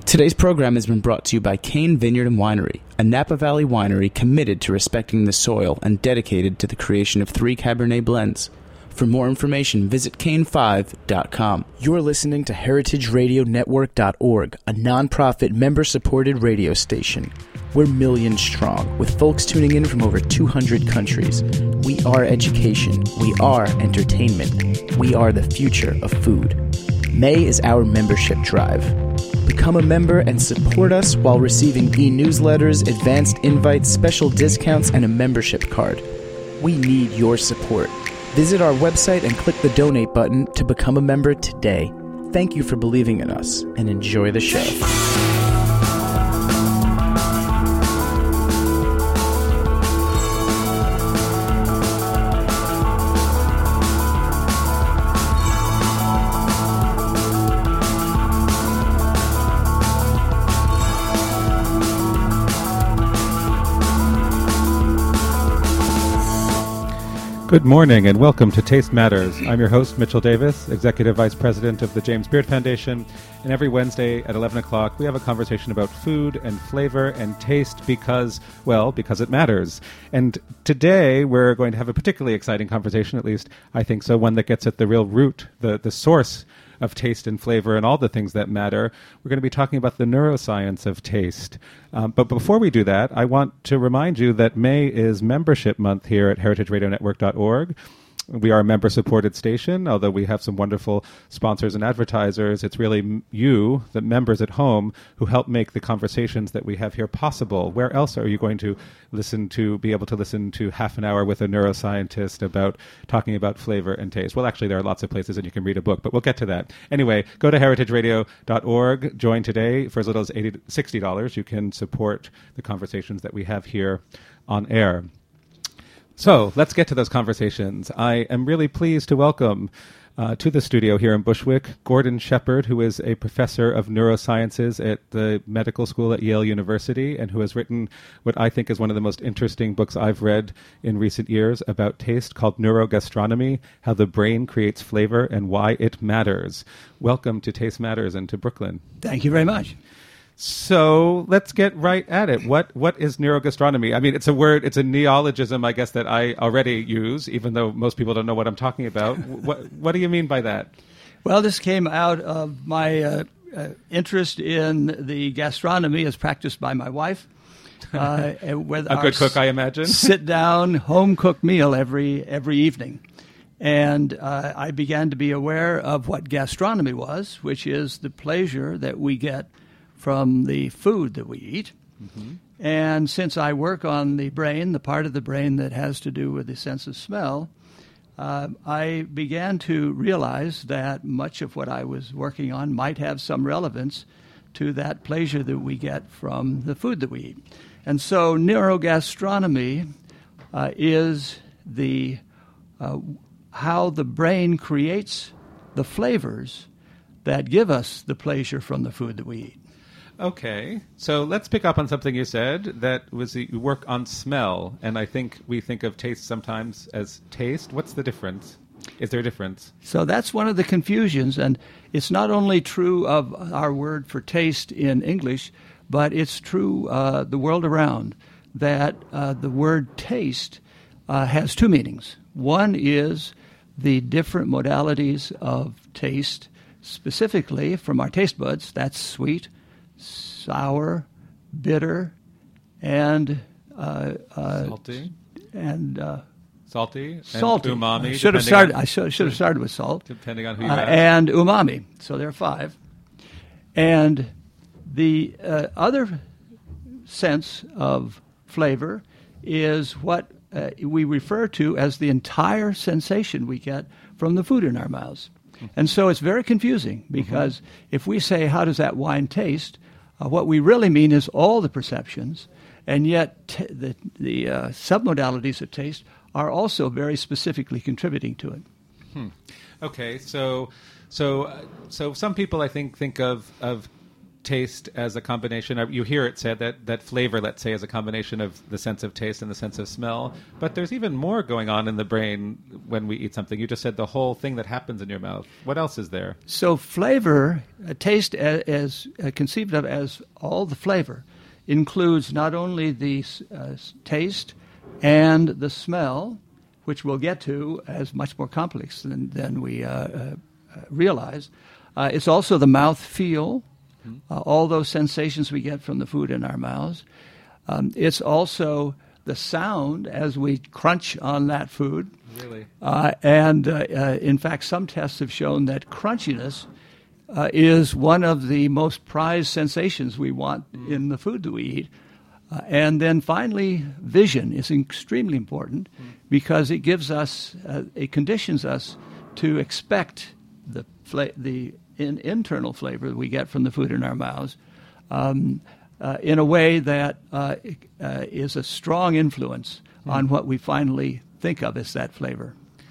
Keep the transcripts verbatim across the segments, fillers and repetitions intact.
Today's program has been brought to you by Cain Vineyard and Winery, a Napa Valley winery committed to respecting the soil and dedicated to the creation of three Cabernet blends. For more information, visit cain five dot com. You're listening to heritage radio network dot org, a nonprofit member-supported radio station. We're millions strong, with folks tuning in from over two hundred countries. We are education. We are entertainment. We are the future of food. May is our membership drive. Become a member and support us while receiving e-newsletters, advanced invites, special discounts, and a membership card. We need your support. Visit our website and click the donate button to become a member today. Thank you for believing in us, and enjoy the show. Good morning and welcome to Taste Matters. I'm your host, Mitchell Davis, Executive Vice President of the James Beard Foundation. And every Wednesday at eleven o'clock, we have a conversation about food and flavor and taste because, well, because it matters. And today we're going to have a particularly exciting conversation, at least I think so, one that gets at the real root, the, the source of taste and flavor and all the things that matter. We're going to be talking about the neuroscience of taste. Um, but before we do that, I want to remind you that May is membership month here at heritage radio network dot org. We are a member-supported station, although we have some wonderful sponsors and advertisers. It's really m- you, the members at home, who help make the conversations that we have here possible. Where else are you going to listen to, be able to listen to half an hour with a neuroscientist about talking about flavor and taste? Well, actually, there are lots of places and you can read a book, but we'll get to that. Anyway, go to heritage radio dot org, join today. For as little as eighty dollars, sixty dollars, you can support the conversations that we have here on air. So let's get to those conversations. I am really pleased to welcome uh, to the studio here in Bushwick Gordon Shepherd, who is a professor of neurosciences at the medical school at Yale University and who has written what I think is one of the most interesting books I've read in recent years about taste, called Neurogastronomy: How the Brain Creates Flavor and Why It Matters. Welcome to Taste Matters and to Brooklyn. Thank you very much. So let's get right at it. What what is neurogastronomy? I mean, it's a word, it's a neologism, I guess, that I already use, even though most people don't know what I'm talking about. what what do you mean by that? Well, this came out of my uh, uh, interest in the gastronomy as practiced by my wife. Uh, with a good cook, I imagine. Sit-down, home-cooked meal every every evening. And uh, I began to be aware of what gastronomy was, which is the pleasure that we get from the food that we eat. Mm-hmm. And since I work on the brain, the part of the brain that has to do with the sense of smell, uh, I began to realize that much of what I was working on might have some relevance to that pleasure that we get from the food that we eat. And so neurogastronomy uh, is the uh, how the brain creates the flavors that give us the pleasure from the food that we eat. Okay, so let's pick up on something you said, that was the work on smell, and I think we think of taste sometimes as taste. What's the difference? Is there a difference? So that's one of the confusions, and it's not only true of our word for taste in English, but it's true uh, the world around, that uh, the word taste uh, has two meanings. One is the different modalities of taste, specifically from our taste buds. That's sweet, sour, bitter, and uh, uh, salty, and uh, salty, and salty. umami. I should have started. On, I should, should have started with salt, depending on who you uh, ask. And umami. So there are five. And the uh, other sense of flavor is what uh, we refer to as the entire sensation we get from the food in our mouths. And so it's very confusing because mm-hmm. if we say, how does that wine taste, uh, what we really mean is all the perceptions, and yet t- the, the uh, submodalities of taste are also very specifically contributing to it. Hmm. Okay, so so uh, so some people, I think, think of, of taste as a combination. You hear it said that, that flavor, let's say, is a combination of the sense of taste and the sense of smell. But there's even more going on in the brain when we eat something. You just said the whole thing that happens in your mouth. What else is there? So flavor, uh, taste as, as uh, conceived of as all the flavor, includes not only the uh, taste and the smell, which we'll get to as much more complex than, than we uh, uh, realize. Uh, it's also the mouth feel, uh, all those sensations we get from the food in our mouths. Um, it's also the sound as we crunch on that food. Really? Uh, and, uh, uh, in fact, some tests have shown that crunchiness uh, is one of the most prized sensations we want mm. in the food that we eat. Uh, and then finally, vision is extremely important mm. because it gives us, uh, it conditions us to expect the fla- the in- internal flavor that we get from the food in our mouths um, uh, in a way that uh, uh, is a strong influence mm. on what we finally think of as that flavor.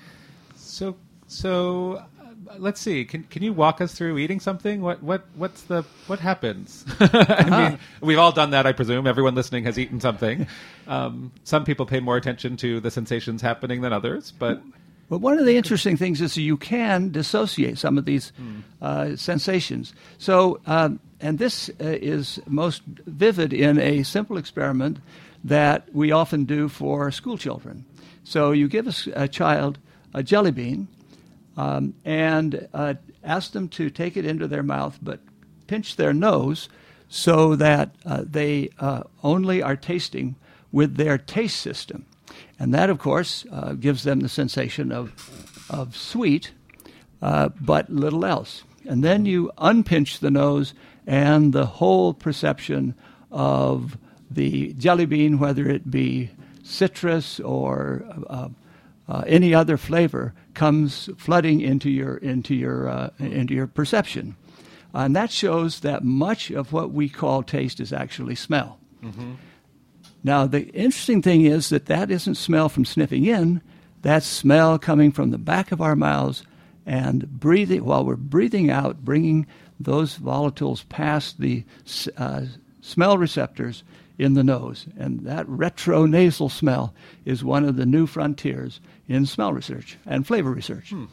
So, so. Let's see. Can can you walk us through eating something? What what what's the what happens? I uh-huh. mean, we've all done that, I presume. Everyone listening has eaten something. Um, some people pay more attention to the sensations happening than others, but. But one of the interesting things is that you can dissociate some of these mm. uh, sensations. So, um, and this uh, is most vivid in a simple experiment that we often do for school children. So you give a, a child a jelly bean. Um, and uh, ask them to take it into their mouth, but pinch their nose so that uh, they uh, only are tasting with their taste system. And that, of course, uh, gives them the sensation of, of sweet, uh, but little else. And then you unpinch the nose, and the whole perception of the jelly bean, whether it be citrus or uh, uh, any other flavor, comes flooding into your into your uh, into your perception, and that shows that much of what we call taste is actually smell. Mm-hmm. Now, the interesting thing is that that isn't smell from sniffing in; that's smell coming from the back of our mouths and breathing while we're breathing out, bringing those volatiles past the uh, smell receptors in the nose, and that retronasal smell is one of the new frontiers in smell research and flavor research. Hmm.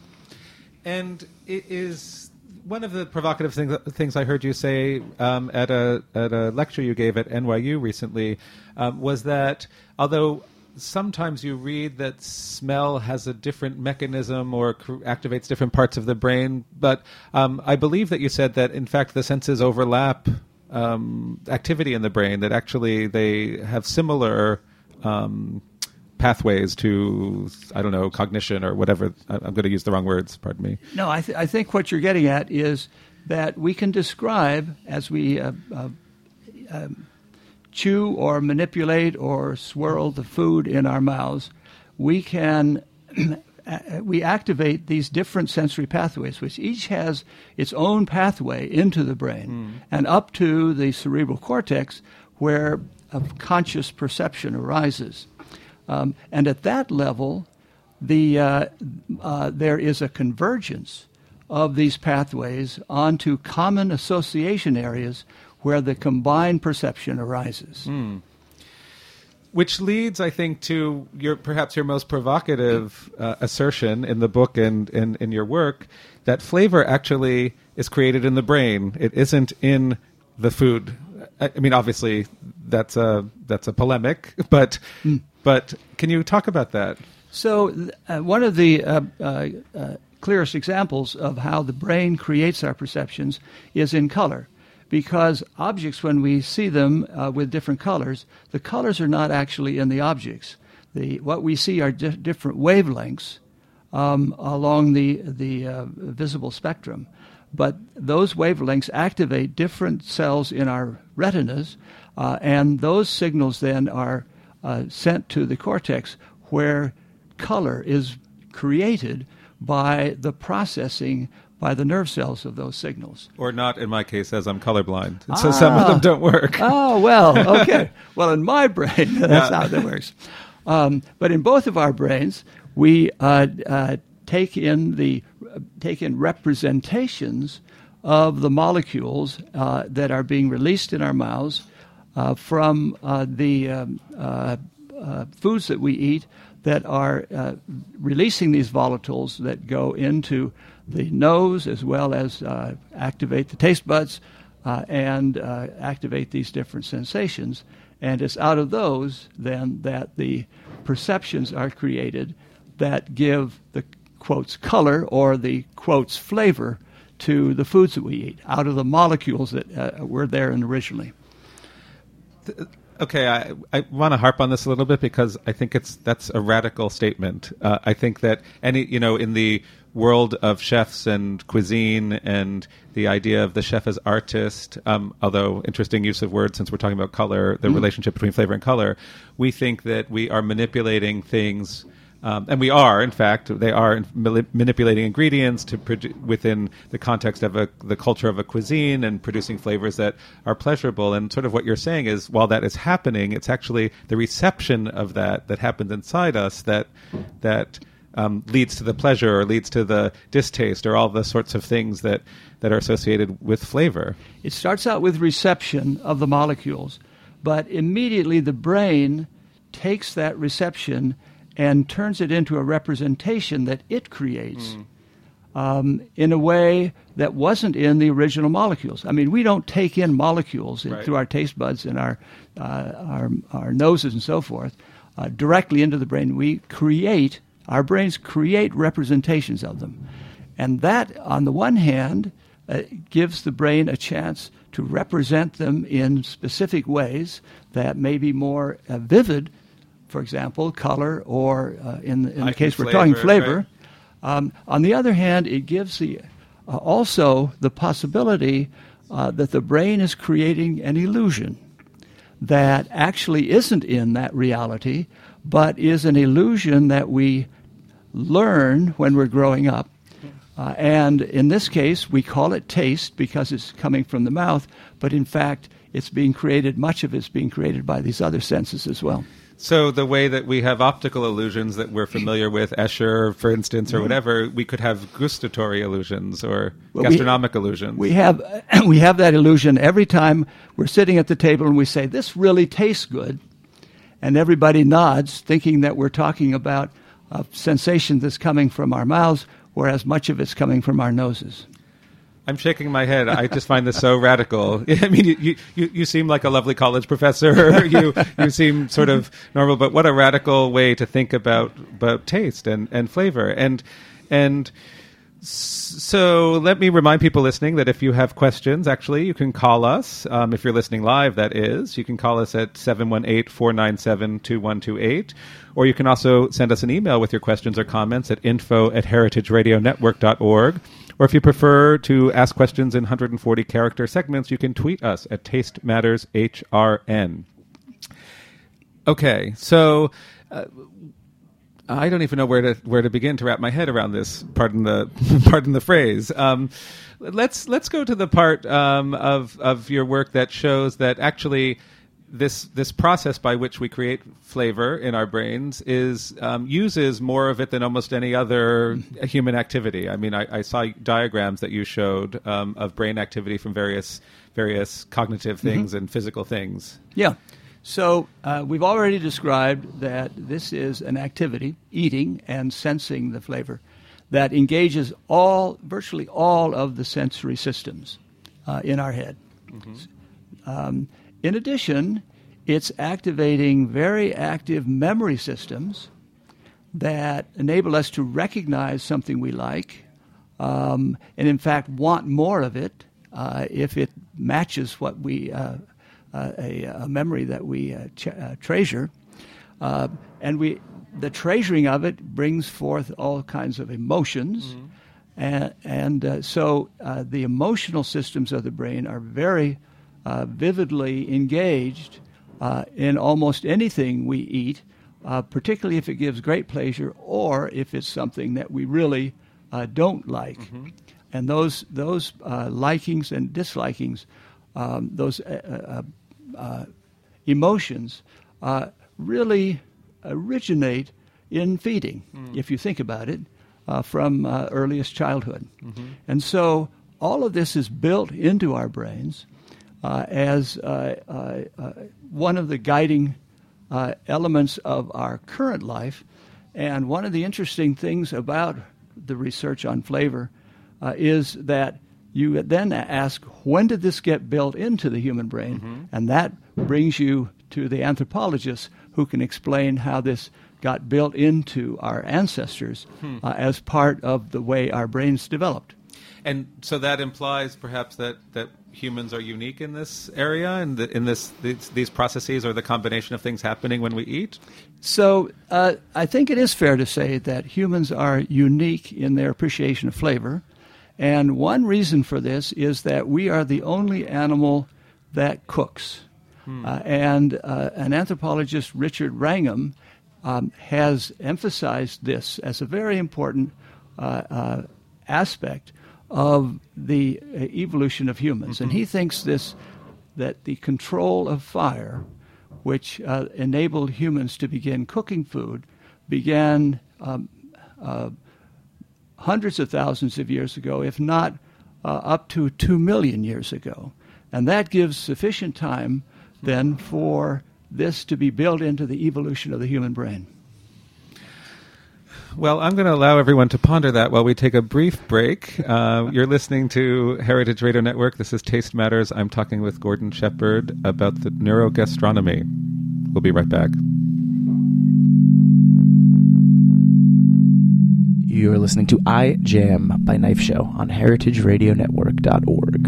And it is one of the provocative things, things I heard you say um, at a at a lecture you gave at N Y U recently um, was that although sometimes you read that smell has a different mechanism or cr- activates different parts of the brain, but um, I believe that you said that in fact the senses overlap um, activity in the brain, that actually they have similar um, pathways to, I don't know, cognition or whatever. I'm going to use the wrong words, pardon me. No, I, th- I think what you're getting at is that we can describe, as we uh, uh, um, chew or manipulate or swirl the food in our mouths, we can we activate these different sensory pathways, which each has its own pathway into the brain mm. and up to the cerebral cortex, where a conscious perception arises. Um, and at that level, the uh, uh, there is a convergence of these pathways onto common association areas where the combined perception arises. Mm. Which leads, I think, to your perhaps your most provocative uh, assertion in the book and in, in your work, that flavor actually is created in the brain. It isn't in the food. I, I mean, obviously, that's a that's a polemic, but mm. but can you talk about that? So uh, one of the uh, uh, uh, clearest examples of how the brain creates our perceptions is in color. Because objects, when we see them uh, with different colors, the colors are not actually in the objects. The, what we see are di- different wavelengths um, along the, the uh, visible spectrum. But those wavelengths activate different cells in our retinas, uh, and those signals then are uh, sent to the cortex, where color is created by the processing by the nerve cells of those signals. Or not, in my case, as I'm colorblind. Ah. So some of them don't work. Oh, well, okay. Well, in my brain, that's yeah. how that works. Um, but in both of our brains, we uh, uh, take in the uh, take in representations of the molecules uh, that are being released in our mouths uh, from uh, the um, uh, uh, foods that we eat that are uh, releasing these volatiles that go into the nose as well as uh, activate the taste buds uh, and uh, activate these different sensations. And it's out of those, then, that the perceptions are created that give the, quotes, color or the, quotes, flavor to the foods that we eat, out of the molecules that uh, were there originally. Okay, I, I want to harp on this a little bit because I think it's that's a radical statement. Uh, I think that any, you know, in the world of chefs and cuisine and the idea of the chef as artist, um, although interesting use of words since we're talking about color, the mm. relationship between flavor and color, we think that we are manipulating things. Um, and we are, in fact, they are ma- manipulating ingredients to produ- within the context of a, the culture of a cuisine and producing flavors that are pleasurable. And sort of what you're saying is, while that is happening, it's actually the reception of that that happens inside us that that um, leads to the pleasure or leads to the distaste or all the sorts of things that, that are associated with flavor. It starts out with reception of the molecules, but immediately the brain takes that reception and turns it into a representation that it creates mm. um, in a way that wasn't in the original molecules. I mean, we don't take in molecules in, right. through our taste buds and our, uh, our, our noses and so forth uh, directly into the brain. We create, our brains create representations of them. And that, on the one hand, uh, gives the brain a chance to represent them in specific ways that may be more uh, vivid. For example, color, or uh, in, in the case we're flavor, talking flavor. Right? Um, on the other hand, it gives the uh, also the possibility uh, that the brain is creating an illusion that actually isn't in that reality, but is an illusion that we learn when we're growing up. Uh, and in this case, we call it taste because it's coming from the mouth, but in fact, it's being created, much of it's being created by these other senses as well. So the way that we have optical illusions that we're familiar with, Escher, for instance, or mm-hmm. whatever, we could have gustatory illusions or well, gastronomic we, illusions. We have we have that illusion every time we're sitting at the table and we say, this really tastes good. And everybody nods, thinking that we're talking about a sensation that's coming from our mouths, whereas much of it's coming from our noses. I'm shaking my head. I just find this so radical. I mean, you, you, you seem like a lovely college professor. you you seem sort of normal, but what a radical way to think about about taste and, and flavor. And and so let me remind people listening that if you have questions, actually, you can call us. Um, if you're listening live, that is. You can call us at seven one eight, four nine seven, two one two eight. Or you can also send us an email with your questions or comments at info at heritage radio network dot org. Or if you prefer to ask questions in one hundred forty character segments, you can tweet us at Taste Matters H R N. Okay, so uh, I don't even know where to where to begin to wrap my head around this. Pardon the pardon the phrase. Um, let's let's go to the part um, of of your work that shows that actually this this process by which we create flavor in our brains is um, uses more of it than almost any other human activity. I mean, I, I saw diagrams that you showed um, of brain activity from various various cognitive things mm-hmm. and physical things. Yeah. So uh, we've already described that this is an activity, eating and sensing the flavor, that engages all, virtually all of the sensory systems uh, in our head. Mm-hmm. Um, In addition, it's activating very active memory systems that enable us to recognize something we like um, and, in fact, want more of it uh, if it matches what we uh, uh, a, a memory that we uh, ch- uh, treasure. Uh, and we the treasuring of it brings forth all kinds of emotions. Mm-hmm. And, and uh, so uh, the emotional systems of the brain are very Uh, vividly engaged uh, in almost anything we eat, uh, particularly if it gives great pleasure or if it's something that we really uh, don't like. Mm-hmm. And those those uh, likings and dislikings, um, those uh, uh, uh, emotions, uh, really originate in feeding, mm. if you think about it, uh, from uh, earliest childhood. Mm-hmm. And so all of this is built into our brains uh, as uh, uh, uh, one of the guiding uh, elements of our current life. And one of the interesting things about the research on flavor uh, is that you then ask, when did this get built into the human brain? Mm-hmm. And that brings you to the anthropologists who can explain how this got built into our ancestors hmm. uh, as part of the way our brains developed. And so that implies perhaps that, that humans are unique in this area, and in, in this these, these processes, or the combination of things happening when we eat? So uh, I think it is fair to say that humans are unique in their appreciation of flavor. And one reason for this is that we are the only animal that cooks. Hmm. Uh, and uh, an anthropologist, Richard Wrangham, um, has emphasized this as a very important uh, uh, aspect of the uh, evolution of humans. Mm-hmm. And he thinks this, that the control of fire, which uh, enabled humans to begin cooking food, began um, uh, hundreds of thousands of years ago, if not uh, up to two million years ago. And that gives sufficient time then for this to be built into the evolution of the human brain. Well, I'm going to allow everyone to ponder that while we take a brief break. Uh, you're listening to Heritage Radio Network. This is Taste Matters. I'm talking with Gordon Shepherd about the neurogastronomy. We'll be right back. You're listening to I Jam by Knife Show on heritage radio network dot org.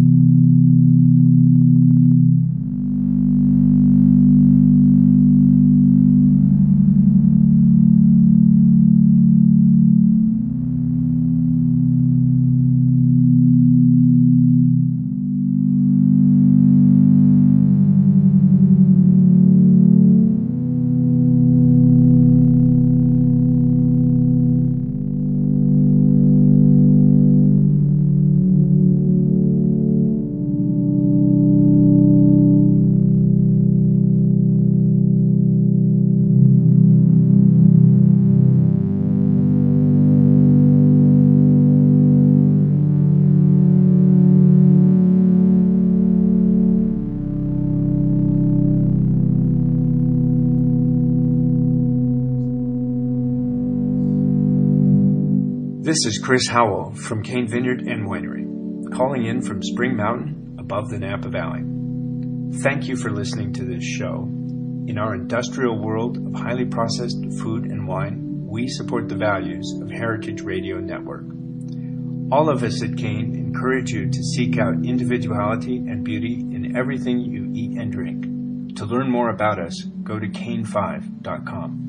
This is Chris Howell from Cane Vineyard and Winery, calling in from Spring Mountain above the Napa Valley. Thank you for listening to this show. In our industrial world of highly processed food and wine, we support the values of Heritage Radio Network. All of us at Cane encourage you to seek out individuality and beauty in everything you eat and drink. To learn more about us, go to cane five dot com.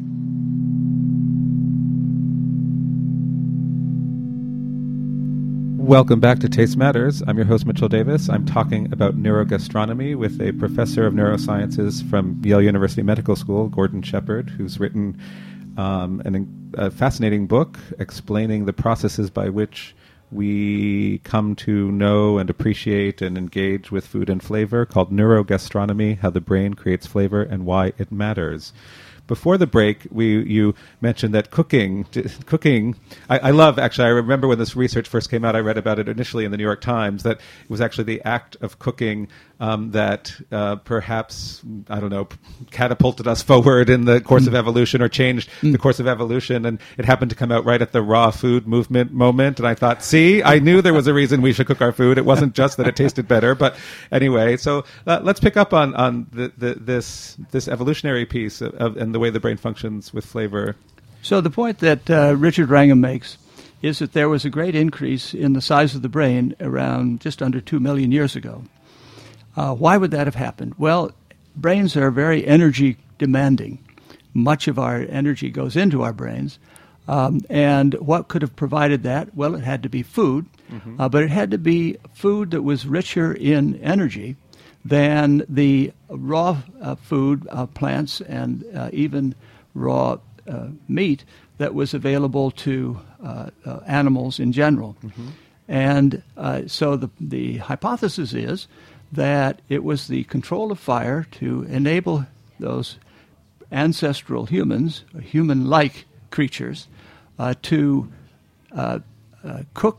Welcome back to Taste Matters. I'm your host, Mitchell Davis. I'm talking about neurogastronomy with a professor of neurosciences from Yale University Medical School, Gordon Shepherd, who's written um, an, a fascinating book explaining the processes by which we come to know and appreciate and engage with food and flavor, called Neurogastronomy: How the Brain Creates Flavor and Why It Matters. Before the break, we you mentioned that cooking, cooking. I, I love, actually, I remember when this research first came out, I read about it initially in the New York Times, that it was actually the act of cooking um, that uh, perhaps, I don't know, catapulted us forward in the course mm. of evolution, or changed mm. the course of evolution. And it happened to come out right at the raw food movement moment. And I thought, see, I knew there was a reason we should cook our food. It wasn't just that it tasted better. But anyway, so uh, let's pick up on, on the, the, this this evolutionary piece of, of, and the way the brain functions with flavor. So the point that uh, Richard Wrangham makes is that there was a great increase in the size of the brain around just under two million years ago. Uh, why would that have happened? Well, brains are very energy demanding. Much of our energy goes into our brains. Um, and what could have provided that? Well, it had to be food, mm-hmm. uh, but it had to be food that was richer in energy than the raw uh, food, uh, plants, and uh, even raw uh, meat that was available to uh, uh, animals in general. Mm-hmm. And uh, so the, the hypothesis is that it was the control of fire to enable those ancestral humans, human-like creatures, uh, to uh, uh, cook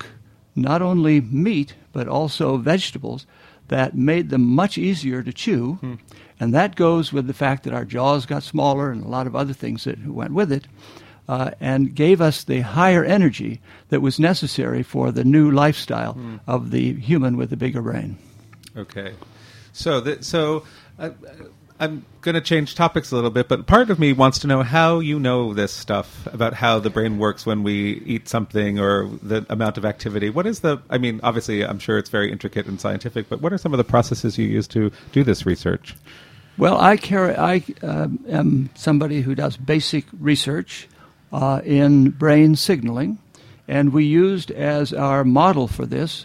not only meat, but also vegetables that made them much easier to chew. Hmm. And that goes with the fact that our jaws got smaller and a lot of other things that went with it, uh, and gave us the higher energy that was necessary for the new lifestyle hmm. of the human with the bigger brain. Okay. So, the, so uh, I'm going to change topics a little bit, but part of me wants to know how you know this stuff about how the brain works when we eat something or the amount of activity. What is the, I mean, obviously, I'm sure it's very intricate and scientific, but what are some of the processes you use to do this research? Well, I carry, I uh, am somebody who does basic research uh, in brain signaling, and we used as our model for this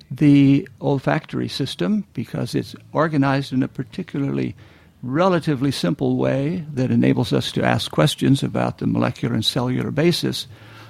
the olfactory system because it's organized in a particularly relatively simple way that enables us to ask questions about the molecular and cellular basis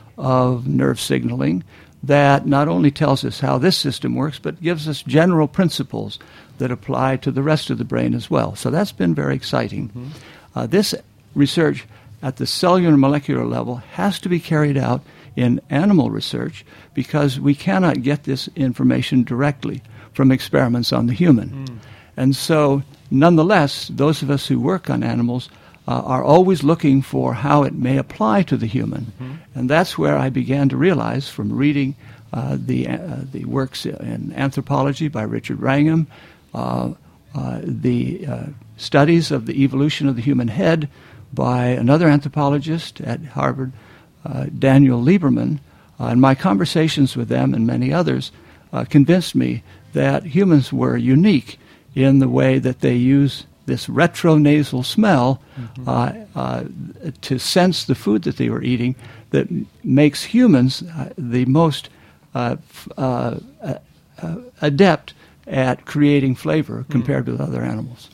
of nerve signaling that not only tells us how this system works, but gives us general principles that apply to the rest of the brain as well. So that's been very exciting. Mm-hmm. Uh, this research at the cellular and molecular level has to be carried out in animal research because we cannot get this information directly from experiments on the human. Mm. And so, nonetheless, those of us who work on animals uh, are always looking for how it may apply to the human. Mm-hmm. And that's where I began to realize from reading uh, the uh, the works in anthropology by Richard Wrangham, uh, uh, the uh, studies of the evolution of the human head by another anthropologist at Harvard, uh, Daniel Lieberman, uh, and my conversations with them and many others uh, convinced me that humans were unique in the way that they use this retronasal smell mm-hmm. uh, uh, to sense the food that they were eating that m- makes humans uh, the most uh, f- uh, uh, adept at creating flavor compared mm. with other animals.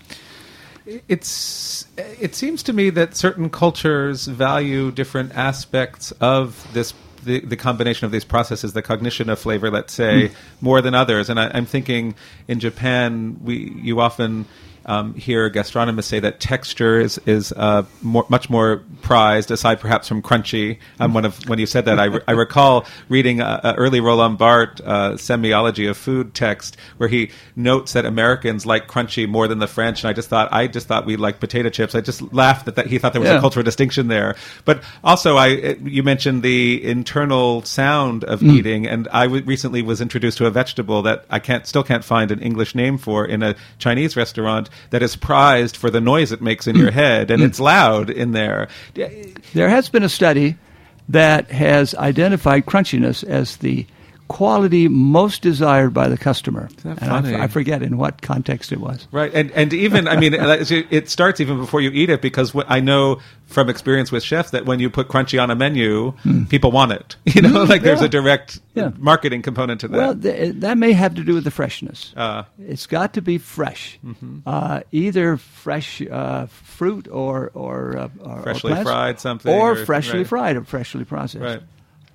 It's. It seems to me that certain cultures value different aspects of this The, the combination of these processes, the cognition of flavor, let's say, mm. more than others. And I, I'm thinking in Japan, we you often um, hear gastronomists say that texture is is uh, more, much more prized, aside perhaps from crunchy. Um, one of when you said that, I, re- I recall reading a, a early Roland Barthes uh, semiology of food text where he notes that Americans like crunchy more than the French. And I just thought I just thought we like potato chips. I just laughed at that. He thought there was yeah. a cultural distinction there. But also, I you mentioned the internal sound of mm. eating, and I w- recently was introduced to a vegetable that I can't still can't find an English name for in a Chinese restaurant that is prized for the noise it makes in your head, and it's loud in there. There has been a study that has identified crunchiness as the quality most desired by the customer. Isn't that and funny? I, f- I forget in what context it was. Right, and and even, I mean, it starts even before you eat it, because I know from experience with chefs that when you put crunchy on a menu, mm. people want it. You know, mm, like there's yeah. a direct yeah. marketing component to that. Well, th- that may have to do with the freshness. Uh, it's got to be fresh, mm-hmm. uh, either fresh uh, fruit or or, uh, or freshly or fried something, or, or freshly right. fried or freshly processed. Right.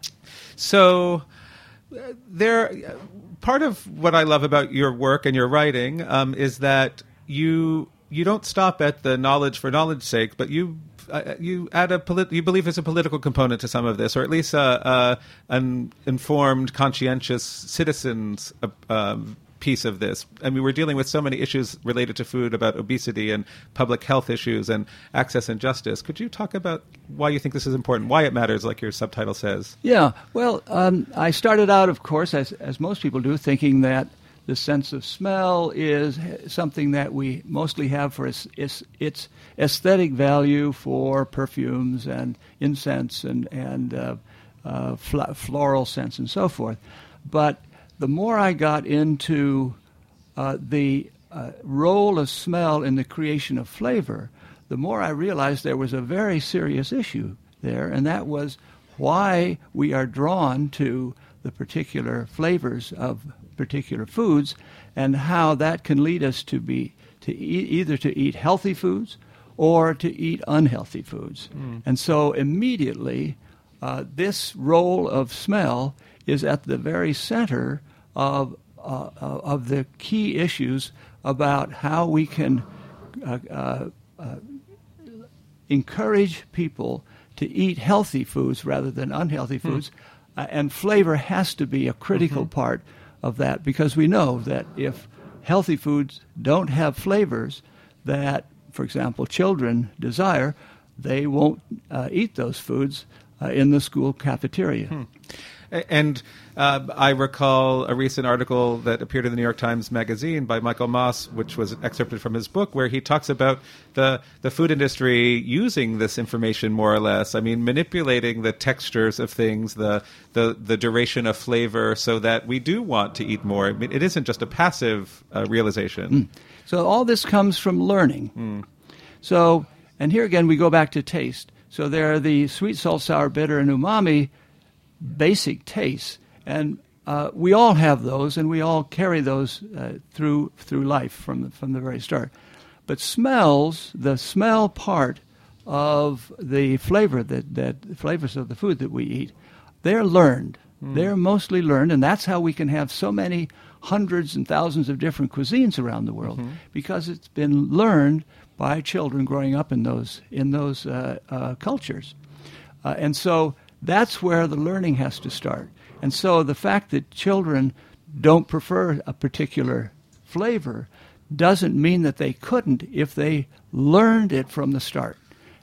So. There, part of what I love about your work and your writing um, is that you you don't stop at the knowledge for knowledge's sake, but you uh, you add a polit- you believe there's a political component to some of this, or at least uh, uh, an informed, conscientious citizens uh, um, piece of this. I mean, we're dealing with so many issues related to food, about obesity and public health issues and access and justice. Could you talk about why you think this is important, why it matters, like your subtitle says? Yeah, well, um, I started out, of course, as, as most people do, thinking that the sense of smell is something that we mostly have for its, its, its aesthetic value for perfumes and incense and, and uh, uh, fl- floral scents and so forth. But the more I got into uh, the uh, role of smell in the creation of flavor, the more I realized there was a very serious issue there, and that was why we are drawn to the particular flavors of particular foods, and how that can lead us to be to eat, either to eat healthy foods or to eat unhealthy foods. Mm. And so immediately, uh, this role of smell is at the very center of uh, of the key issues about how we can uh, uh, uh, encourage people to eat healthy foods rather than unhealthy foods, Uh, and flavor has to be a critical mm-hmm. part of that, because we know that if healthy foods don't have flavors that, for example, children desire, they won't uh, eat those foods uh, in the school cafeteria. Hmm. And uh, I recall a recent article that appeared in the New York Times Magazine by Michael Moss, which was excerpted from his book, where he talks about the, the food industry using this information more or less. I mean, manipulating the textures of things, the the, the duration of flavor, so that we do want to eat more. I mean, it isn't just a passive uh, realization. Mm. So all this comes from learning. Mm. So, and here again, we go back to taste. So there are the sweet, salt, sour, bitter, and umami basic tastes, and uh, we all have those, and we all carry those uh, through through life from the, from the very start. But smells, the smell part of the flavor that that flavors of the food that we eat, they're learned. Mm. They're mostly learned, and that's how we can have so many hundreds and thousands of different cuisines around the world, mm-hmm. because it's been learned by children growing up in those in those uh, uh, cultures, uh, and so. That's where the learning has to start. And so the fact that children don't prefer a particular flavor doesn't mean that they couldn't if they learned it from the start.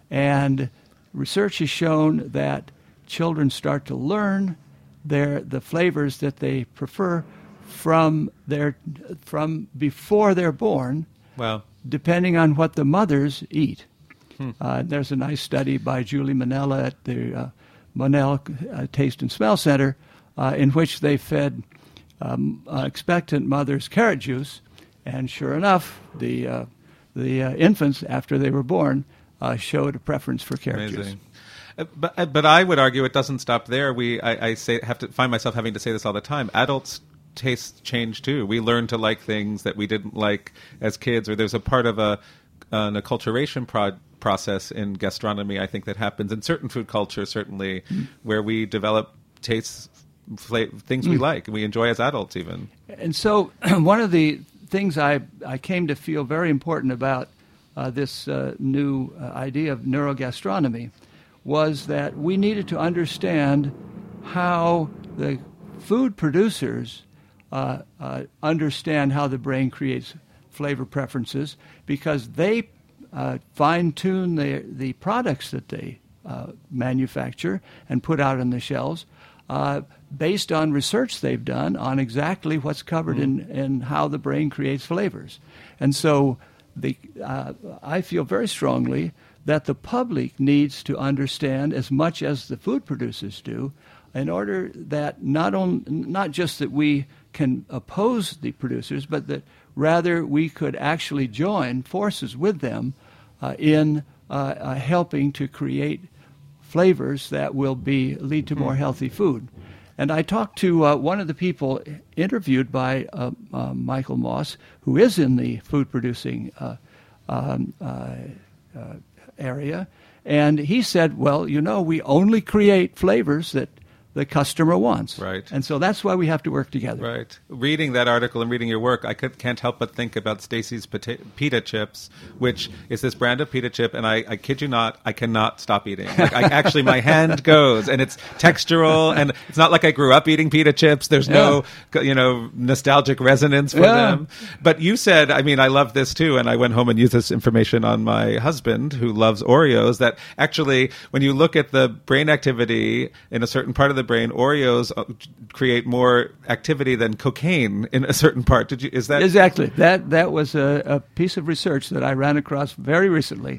And research has shown that children start to learn their the flavors that they prefer from their from before they're born, wow. depending on what the mothers eat. Hmm. Uh, there's a nice study by Julie Manella at the uh, Monell uh, Taste and Smell Center, uh, in which they fed um, uh, expectant mothers carrot juice, and sure enough, the uh, the uh, infants, after they were born, uh, showed a preference for carrot Amazing. juice. Uh, but but I would argue it doesn't stop there. We I, I say have to find myself having to say this all the time. Adults' tastes change too. We learn to like things that we didn't like as kids, or there's a part of a an acculturation pro- process in gastronomy, I think, that happens in certain food cultures, certainly, mm. where we develop tastes, fla- things mm. we like, and we enjoy as adults even. And so one of the things I, I came to feel very important about uh, this uh, new uh, idea of neurogastronomy was that we needed to understand how the food producers uh, uh, understand how the brain creates flavor preferences, because they uh, fine-tune the, the products that they uh, manufacture and put out on the shelves uh, based on research they've done on exactly what's covered mm. in, in how the brain creates flavors. And so the, uh, I feel very strongly that the public needs to understand as much as the food producers do, in order that not on, not just that we can oppose the producers, but that rather we could actually join forces with them uh, in uh, uh, helping to create flavors that will be lead to more healthy food. And I talked to uh, one of the people interviewed by uh, uh, Michael Moss, who is in the food producing uh, um, uh, uh, area, and he said, well, you know, we only create flavors that the customer wants. Right. And so that's why we have to work together. Right. Reading that article and reading your work, I could, can't help but think about Stacy's pita, pita chips, which is this brand of pita chip, and I, I kid you not, I cannot stop eating. Like, I actually, my hand goes, and it's textural, and it's not like I grew up eating pita chips. There's yeah. no, you know, nostalgic resonance for yeah. them. But you said, I mean, I love this too, and I went home and used this information on my husband, who loves Oreos, that actually, when you look at the brain activity in a certain part of the brain, Oreos create more activity than cocaine in a certain part. Did you? Is that exactly that? That was a, a piece of research that I ran across very recently.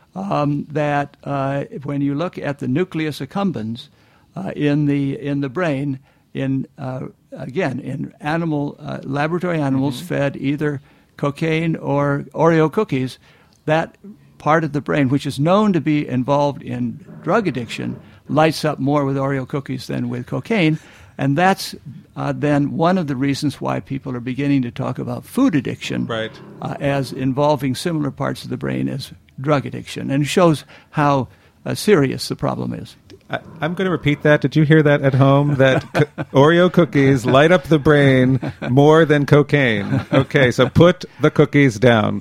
Um, that uh, when you look at the nucleus accumbens uh, in the in the brain, in uh, again in animal uh, laboratory animals mm-hmm. fed either cocaine or Oreo cookies, that part of the brain, which is known to be involved in drug addiction, lights up more with Oreo cookies than with cocaine. And that's uh, then one of the reasons why people are beginning to talk about food addiction right. uh, as involving similar parts of the brain as drug addiction. And it shows how uh, serious the problem is. I, I'm going to repeat that. Did you hear that at home? That co- Oreo cookies light up the brain more than cocaine. Okay, so put the cookies down.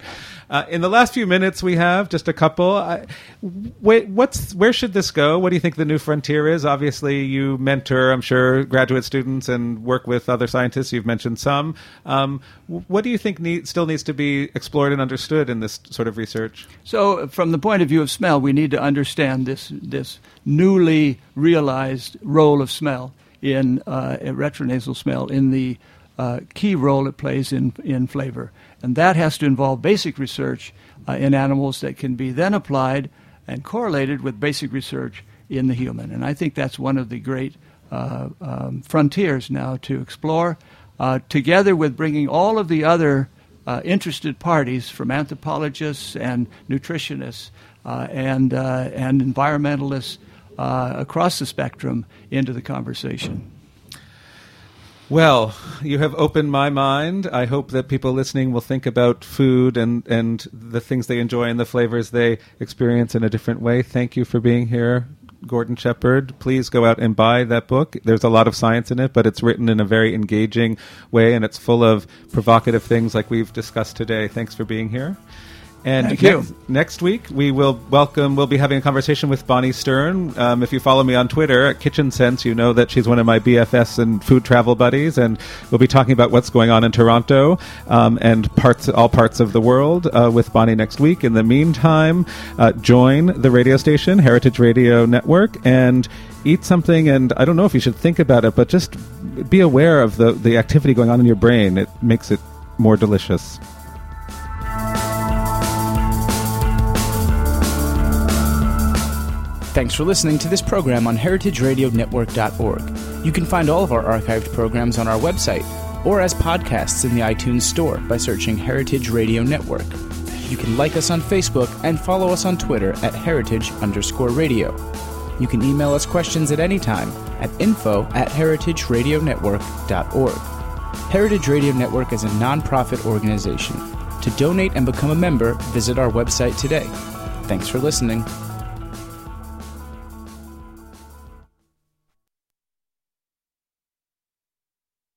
Uh, in the last few minutes we have, just a couple, I, wait, what's, where should this go? What do you think the new frontier is? Obviously, you mentor, I'm sure, graduate students and work with other scientists. You've mentioned some. Um, what do you think need, still needs to be explored and understood in this sort of research? So from the point of view of smell, we need to understand this, this newly realized role of smell in uh, retronasal smell, in the uh, key role it plays in, in flavor. And that has to involve basic research uh, in animals that can be then applied and correlated with basic research in the human. And I think that's one of the great uh, um, frontiers now to explore, uh, together with bringing all of the other uh, interested parties from anthropologists and nutritionists uh, and, uh, and environmentalists uh, across the spectrum into the conversation. Well, you have opened my mind. I hope that people listening will think about food and, and the things they enjoy and the flavors they experience in a different way. Thank you for being here, Gordon Shepherd. Please go out and buy that book. There's a lot of science in it, but it's written in a very engaging way, and it's full of provocative things like we've discussed today. Thanks for being here. And Thank next, you. next week, we will welcome, we'll be having a conversation with Bonnie Stern. Um, if you follow me on Twitter at Kitchen Sense, you know that she's one of my B F Fs and food travel buddies, and we'll be talking about what's going on in Toronto um, and parts, all parts of the world uh, with Bonnie next week. In the meantime, uh, join the radio station, Heritage Radio Network, and eat something, and I don't know if you should think about it, but just be aware of the, the activity going on in your brain. It makes it more delicious. Thanks for listening to this program on heritage radio network dot org. You can find all of our archived programs on our website or as podcasts in the iTunes Store by searching Heritage Radio Network. You can like us on Facebook and follow us on Twitter at heritage underscore radio. You can email us questions at any time at info at heritage radio network dot org. Heritage Radio Network is a nonprofit organization. To donate and become a member, visit our website today. Thanks for listening.